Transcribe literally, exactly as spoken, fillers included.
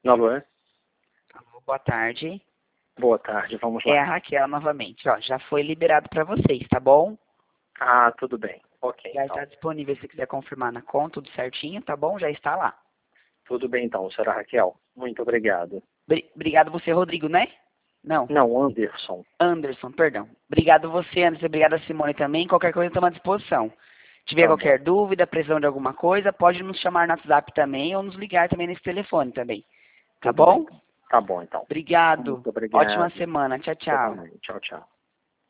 Alô? Alô, boa tarde. Boa tarde, vamos lá. É a Raquel novamente. Ó, já foi liberado para vocês, tá bom? Ah, tudo bem. Ok, Já então. está disponível se quiser confirmar na conta, tudo certinho, tá bom? Já está lá. Tudo bem, então, senhora Raquel. Muito obrigado. Bri- Obrigado você, Rodrigo, né? Não, Não, Anderson. Anderson, perdão. Obrigado você, Anderson. Obrigado a Simone também. Qualquer coisa, estamos à disposição. Tiver Tá qualquer bom. dúvida, precisão de alguma coisa, pode nos chamar no WhatsApp também ou nos ligar também nesse telefone também. Tá Tudo bem. bom? Tá bom, então. Obrigado. Muito Ótima obrigado. semana. Tchau, Você tchau. também. Tchau, tchau.